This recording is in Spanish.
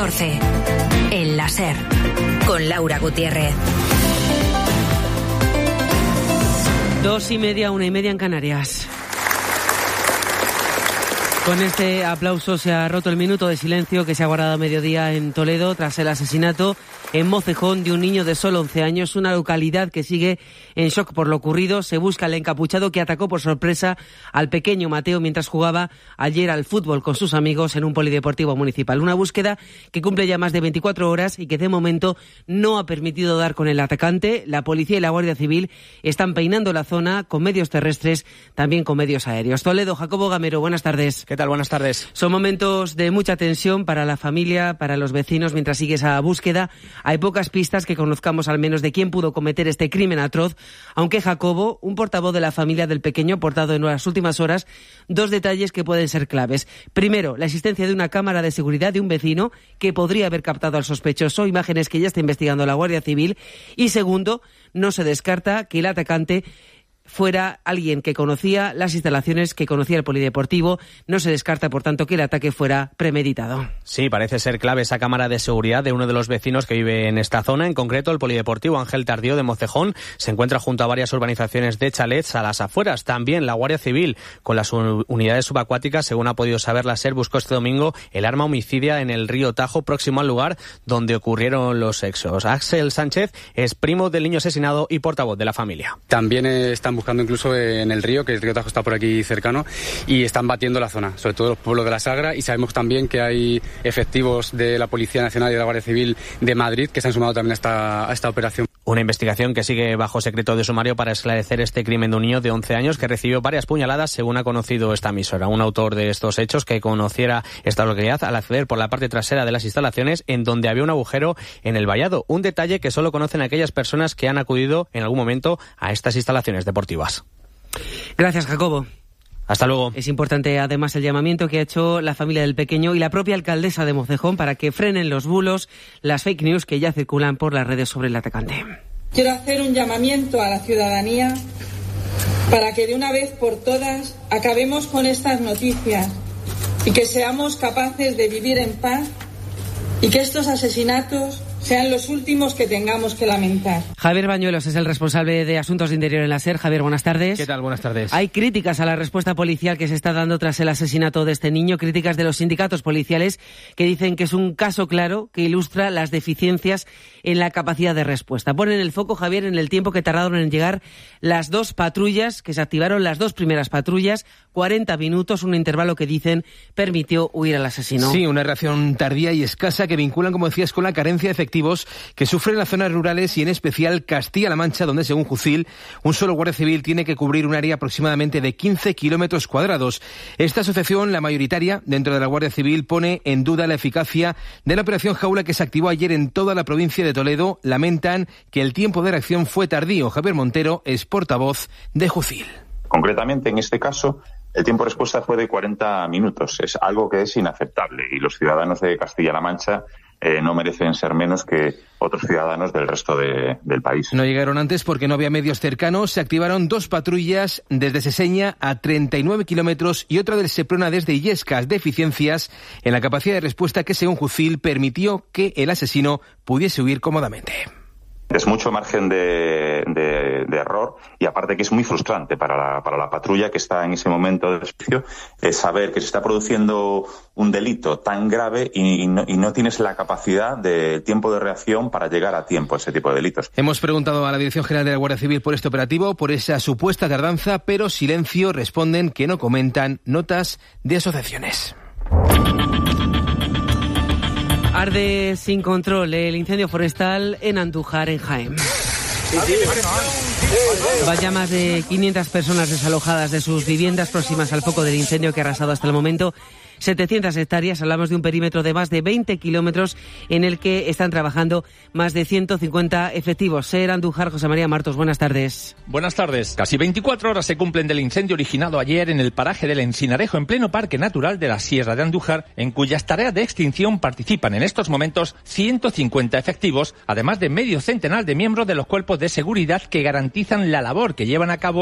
14. El láser. Con Laura Gutiérrez. 2:30, 1:30 en Canarias. Con este aplauso se ha roto el minuto de silencio que se ha guardado a mediodía en Toledo tras el asesinato en Mocejón de un niño de solo 11 años, una localidad que sigue en shock por lo ocurrido. Se busca al encapuchado que atacó por sorpresa al pequeño Mateo mientras jugaba ayer al fútbol con sus amigos en un polideportivo municipal. Una búsqueda que cumple ya más de 24 horas y que de momento no ha permitido dar con el atacante. La policía y la Guardia Civil están peinando la zona con medios terrestres, también con medios aéreos. Toledo, Jacobo Gamero, buenas tardes. ¿Qué tal? Buenas tardes. Son momentos de mucha tensión para la familia, para los vecinos, mientras sigue esa búsqueda. Hay pocas pistas que conozcamos al menos de quién pudo cometer este crimen atroz, aunque Jacobo, un portavoz de la familia del pequeño, ha aportado en las últimas horas dos detalles que pueden ser claves. Primero, la existencia de una cámara de seguridad de un vecino que podría haber captado al sospechoso, imágenes que ya está investigando la Guardia Civil. Y segundo, no se descarta que el atacante fuera alguien que conocía las instalaciones, que conocía el polideportivo. No se descarta, por tanto, que el ataque fuera premeditado. Sí, parece ser clave esa cámara de seguridad de uno de los vecinos que vive en esta zona. En concreto, el polideportivo Ángel Tardío de Mocejón se encuentra junto a varias urbanizaciones de chalets a las afueras. También la Guardia Civil, con las unidades subacuáticas, según ha podido saber la SER, buscó este domingo el arma homicida en el río Tajo, próximo al lugar donde ocurrieron los hechos. Axel Sánchez es primo del niño asesinado y portavoz de la familia. También están buscando incluso en el río, que el río Tajo está por aquí cercano, y están batiendo la zona, sobre todo los pueblos de la Sagra, y sabemos también que hay efectivos de la Policía Nacional y de la Guardia Civil de Madrid que se han sumado también a esta operación. Una investigación que sigue bajo secreto de sumario para esclarecer este crimen de un niño de 11 años que recibió varias puñaladas, según ha conocido esta emisora. Un autor de estos hechos que conociera esta localidad al acceder por la parte trasera de las instalaciones, en donde había un agujero en el vallado. Un detalle que solo conocen aquellas personas que han acudido en algún momento a estas instalaciones deportivas. Gracias, Jacobo. Hasta luego. Es importante además el llamamiento que ha hecho la familia del pequeño y la propia alcaldesa de Mocejón para que frenen los bulos, las fake news que ya circulan por las redes sobre el atacante. Quiero hacer un llamamiento a la ciudadanía para que de una vez por todas acabemos con estas noticias y que seamos capaces de vivir en paz y que estos asesinatos sean los últimos que tengamos que lamentar. Javier Bañuelos es el responsable de Asuntos de Interior en la SER. Javier, buenas tardes. ¿Qué tal? Buenas tardes. Hay críticas a la respuesta policial que se está dando tras el asesinato de este niño, críticas de los sindicatos policiales que dicen que es un caso claro que ilustra las deficiencias en la capacidad de respuesta. Ponen el foco, Javier, en el tiempo que tardaron en llegar las dos patrullas, que se activaron las dos primeras patrullas, 40 minutos, un intervalo que dicen permitió huir al asesino. Sí, una reacción tardía y escasa que vinculan, como decías, con la carencia de efectivos que sufren las zonas rurales y en especial Castilla-La Mancha, donde según Jucil, un solo guardia civil tiene que cubrir un área aproximadamente de 15 kilómetros cuadrados. Esta asociación, la mayoritaria dentro de la Guardia Civil, pone en duda la eficacia de la operación Jaula que se activó ayer en toda la provincia de Toledo. Lamentan que el tiempo de reacción fue tardío. Javier Montero es portavoz de Jucil. Concretamente, en este caso, el tiempo de respuesta fue de 40 minutos. Es algo que es inaceptable y los ciudadanos de Castilla-La Mancha no merecen ser menos que otros ciudadanos del resto del país. No llegaron antes porque no había medios cercanos. Se activaron dos patrullas desde Seseña a 39 kilómetros y otra del Seprona desde Illescas. Deficiencias en la capacidad de respuesta que, según Jucil, permitió que el asesino pudiese huir cómodamente. Es mucho margen de error y aparte que es muy frustrante para la patrulla que está en ese momento de servicio saber que se está produciendo un delito tan grave y no tienes la capacidad de tiempo de reacción para llegar a tiempo a ese tipo de delitos. Hemos preguntado a la Dirección General de la Guardia Civil por este operativo, por esa supuesta tardanza, pero silencio, responden que no comentan notas de asociaciones. Arde sin control el incendio forestal en Andújar, en Jaén. Vaya más de 500 personas desalojadas de sus viviendas próximas al foco del incendio que ha arrasado hasta el momento 700 hectáreas. Hablamos de un perímetro de más de 20 kilómetros en el que están trabajando más de 150 efectivos. SER Andújar, José María Martos, buenas tardes. Buenas tardes. Casi 24 horas se cumplen del incendio originado ayer en el paraje del Encinarejo, en pleno Parque Natural de la Sierra de Andújar, en cuyas tareas de extinción participan en estos momentos 150 efectivos, además de medio centenar de miembros de los cuerpos de seguridad que garantizan la labor que llevan a cabo